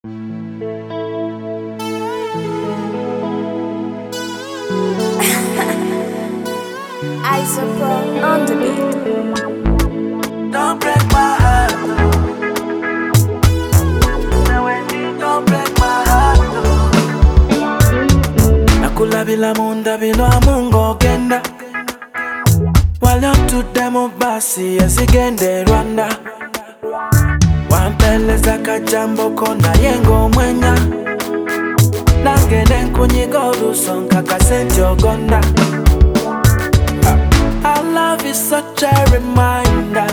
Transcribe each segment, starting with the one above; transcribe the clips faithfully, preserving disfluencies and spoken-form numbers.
I suppose on the beat. Don't break my heart, no. Now when you don't break my heart, no. Nakula bila munda bila mungo genda. Wala tutemo basi yasigende Rwanda. Wampeleza kajambo kona yengo mwenya. Nangene nkunyigoru sonka kasenti ogonda. Our love is such a reminder.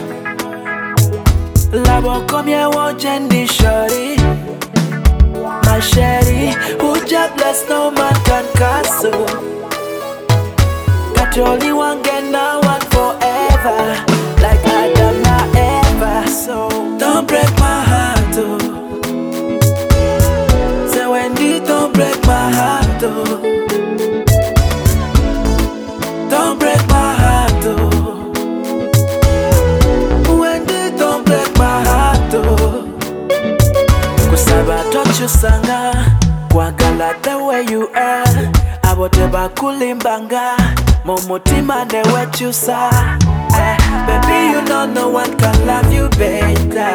Labo komye wojendi shori. My sherry, who just bless no man can castle. Got only one get now one forever. Like Adam na Eva. So don't break my heart, oh. Say Wendy, don't break my heart, oh. Don't break my heart, oh. Wendy, don't break my heart, oh. Kusaba touch you sanga, kwagala the way you are. Aboteba kulimbanga, momotima ne wechusa. Eh, baby, you know no one can love you better.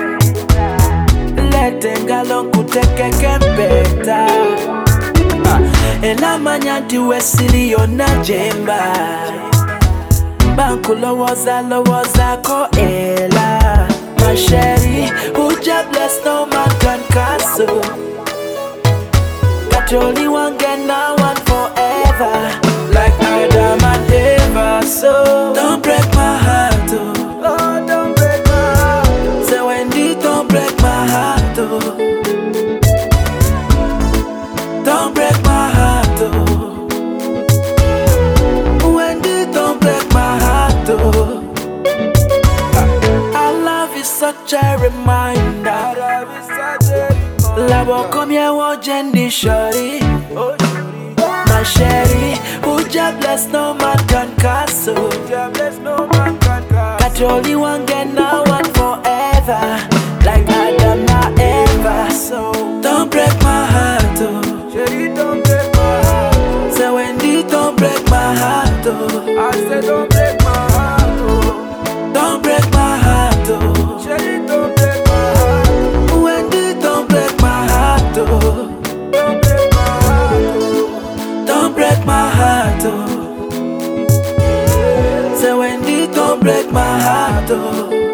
Letengalo kuteke kempeta. Ela manyadi wesili yona jemba. Banku lowoza lowoza ko ela. My sherry, who just bless no man can castle. Got only one get now one forever. Like Adam and Eva. So don't break my heart, oh. Oh, don't break my heart. Say Wendy, don't break my heart, oh. Don't break my heart, oh. Wendy, don't break my heart, oh. Our love is such a reminder. Labo komye wojendi shori. My sherry, who just bless no man can castle. Got only one get now one forever. Like Adam na Eva. So don't break my heart, oh. Don't break my heart. Say Wendy, don't break my heart, oh. I say don't break my heart, oh. Don't break my heart, oh. Don't break my heart. Wendy, don't break my heart, oh. Don't break my heart, oh. Don't break my heart, oh. Say Wendy, don't break my heart, oh.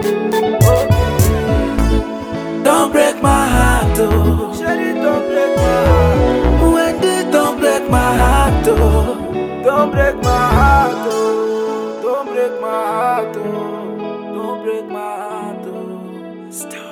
Don't break my heart, oh. Don't break my heart. Wendy, don't break my heart, oh. Don't break my heart, oh. Don't break my heart, oh. Don't break my heart, oh. Stop.